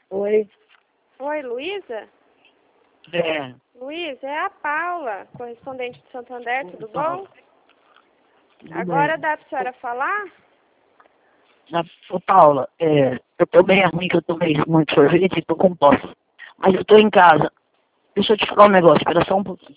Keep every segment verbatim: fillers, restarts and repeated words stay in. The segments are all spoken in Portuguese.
Oi. Oi, Luísa? É. Luísa, é a Paula, correspondente de Santander, tudo Oi, bom? Paula. Tudo Agora bem. dá para a senhora falar? Na, ô, Paula, é, eu tô bem ruim, que eu tomei muito sorvete e tô com tosse. Mas eu tô em casa. Deixa eu te falar um negócio, espera só um pouquinho.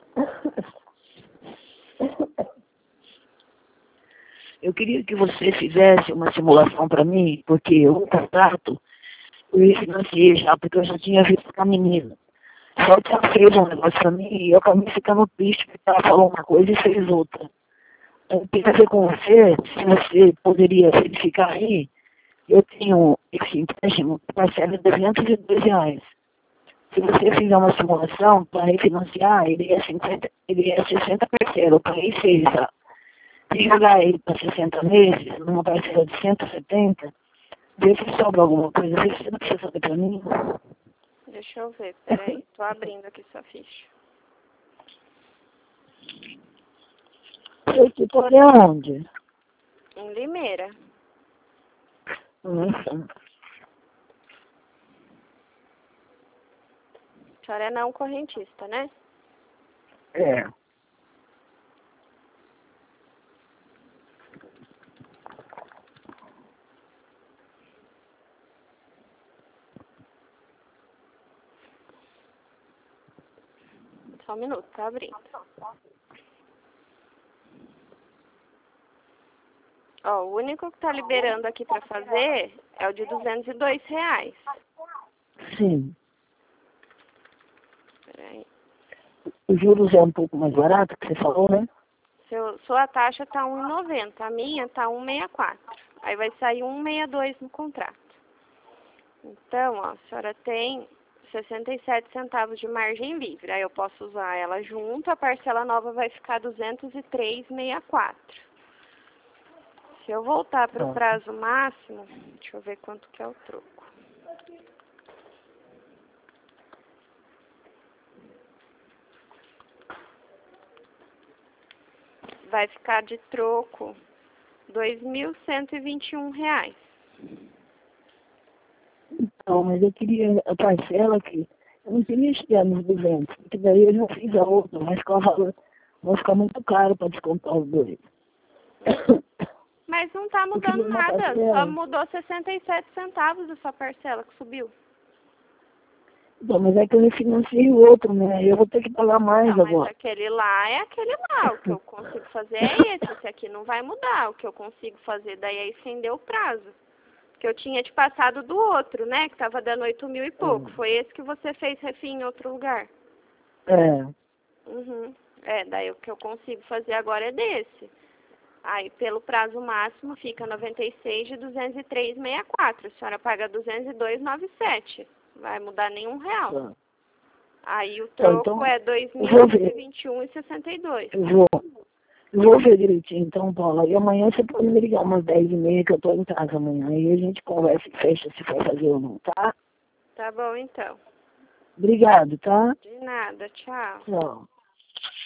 Eu queria que você fizesse uma simulação para mim, porque o contrato eu refinanciei já, porque eu já tinha visto com a menina. Só que ela fez um negócio pra mim e eu acabei ficando triste porque ela falou uma coisa e fez outra. Eu queria ver com você se você poderia verificar aí. Eu tenho esse empréstimo que parcela duzentos e dois reais. Se você fizer uma simulação para refinanciar, ele é, cinquenta, ele é sessenta parcelas. Eu paguei seis já. Se jogar ele para sessenta meses, numa parcela de cento e setenta, vê se sobra alguma coisa. Vê se você não precisa saber para mim. Deixa eu ver, peraí. Tô abrindo aqui sua ficha. Você escritório é onde? Em Limeira. Nossa. A senhora é não correntista, né? É. Só um minuto, tá abrindo. Ó, o único que tá liberando aqui pra fazer é o de duzentos e dois reais. Sim. Peraí. Os juros é um pouco mais barato, que você falou, né? Seu, sua taxa tá um e noventa, a minha tá um e sessenta e quatro. Aí vai sair um e sessenta e dois no contrato. Então, ó, a senhora tem sessenta e sete centavos de margem livre. Aí eu posso usar ela junto, a parcela nova vai ficar duzentos e três reais e sessenta e quatro. Se eu voltar para o prazo máximo, deixa eu ver quanto que é o troco. Vai ficar de troco dois mil cento e vinte e um reais. Então, mas eu queria a parcela aqui. Eu não queria chegar nos duzentos, porque daí eu já fiz a outra, mas com a valor vai ficar muito caro para descontar os dois. Mas não tá Eu queria mudando uma nada, parcela. só mudou sessenta e sete centavos a sua parcela que subiu. Então, mas é que eu refinanciei o outro, né? Eu vou ter que pagar mais Não, mas agora. aquele lá é aquele lá. O que eu consigo fazer é esse. Esse aqui não vai mudar. O que eu consigo fazer daí é estender o prazo. Que eu tinha te passado do outro, né? Que tava dando oito mil e pouco. Foi esse que você fez refim em outro lugar. É. Uhum. É, daí o que eu consigo fazer agora é desse. Aí, pelo prazo máximo, fica noventa e seis de duzentos e três reais e sessenta e quatro. A senhora paga duzentos e dois reais e noventa e sete. Vai mudar nenhum real. Tá. Aí o Tá, troco então, é dois mil eu vou cento e ver. vinte e um reais e sessenta e dois. Eu vou, eu vou ver direitinho, então, Paula. E amanhã você pode me ligar umas dez e meia, que eu tô em casa amanhã. Aí a gente conversa e fecha se for fazer ou não, tá? Tá bom, então. Obrigado, tá? De nada. Tchau. Tchau.